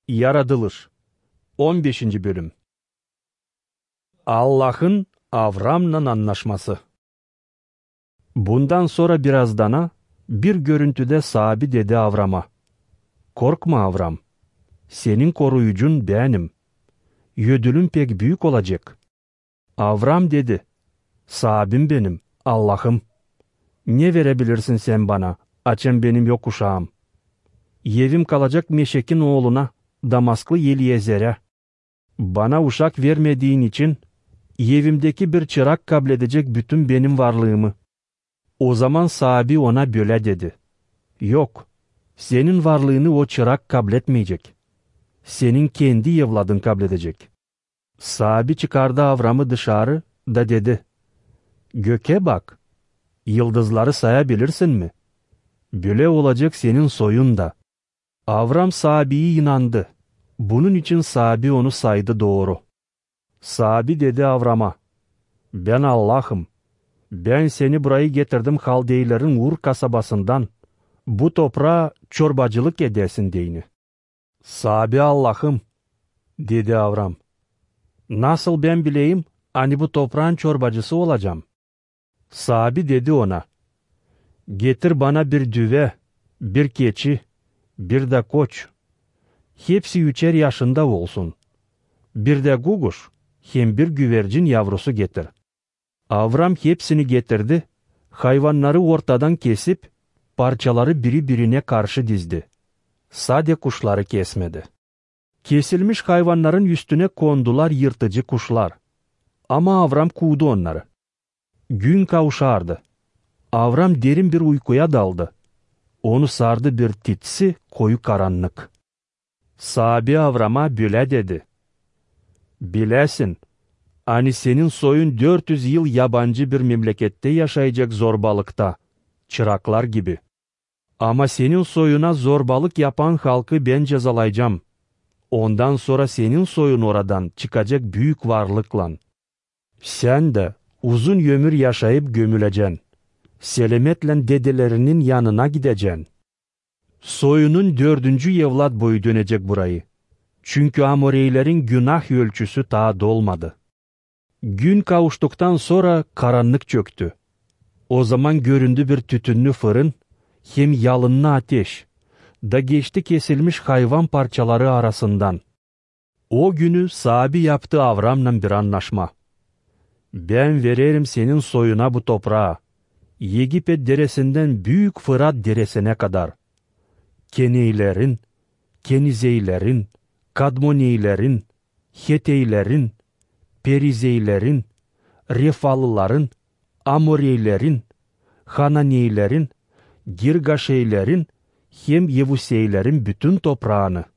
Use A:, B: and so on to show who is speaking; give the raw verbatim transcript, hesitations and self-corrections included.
A: Yaratılış on beşinci bölüm. Allah'ın Avram'la anlaşması. Bundan sonra birazdana bir görüntüde sahibi dedi Avram'a: "Korkma Avram, senin koruyucun benim. Ödülün pek büyük olacak." Avram dedi: "Sahibim benim, Allah'ım. Ne verebilirsin sen bana, açen benim yok uşağım? Yevim kalacak Meşek'in oğluna, Damasklı Yeliezer'e. Bana uşak vermediğin için evimdeki bir çırak kabul edecek bütün benim varlığımı." O zaman sahibi ona böyle dedi: "Yok, senin varlığını o çırak kabul etmeyecek. Senin kendi evladın kabul edecek." Sahibi çıkardı Avram'ı dışarı da dedi: "Göke bak, yıldızları sayabilirsin mi? Böyle olacak senin soyun da." Avram sahibiye inandı. Bunun için sahibi onu saydı doğru. Sahibi dedi Avram'a: "Ben Allah'ım. Ben seni burayı getirdim Kaldeylerin Ur kasabasından. Bu toprağa çorbacılık edesin deyini." "Sahibi Allah'ım," dedi Avram. "Nasıl ben bileyim, hani bu toprağın çorbacısı olacağım?" Sahibi dedi ona: "Getir bana bir düve, bir keçi, bir de koç. Hepsi üçer yaşında olsun. Bir de guguş, hem bir güvercin yavrusu getir." Avram hepsini getirdi, hayvanları ortadan kesip, parçaları biri birine karşı dizdi. Sade kuşları kesmedi. Kesilmiş hayvanların üstüne kondular yırtıcı kuşlar. Ama Avram kovdu onları. Gün kavuşardı. Avram derin bir uykuya daldı. Onu sardı bir titsi koyu karanlık. Sahibi Avram'a böyle dedi: "Bilesin, hani senin soyun dört yüz yıl yabancı bir memlekette yaşayacak zorbalıkta, çıraklar gibi. Ama senin soyuna zorbalık yapan halkı ben cezalayacağım. Ondan sonra senin soyun oradan çıkacak büyük varlıkla. Sen de uzun ömür yaşayıp gömüleceksin. Selametle dedelerinin yanına gideceksin. Soyunun dördüncü evlat boyu dönecek burayı. Çünkü Amoreylerin günah ölçüsü daha dolmadı." Gün kavuştuktan sonra karanlık çöktü. O zaman göründü bir tütünlü fırın, hem yalınlı ateş, da geçti kesilmiş hayvan parçaları arasından. O günü sahibi yaptı Avram'la bir anlaşma: "Ben veririm senin soyuna bu toprağı, Yegipet deresinden Büyük Fırat deresine kadar. Keneylerin, Kenizeylerin, Kadmoneylerin, Heteylerin, Perizeylerin, Refalıların, Amoreylerin, Hananeylerin, Girgaşeylerin hem Yevuseylerin bütün toprağını.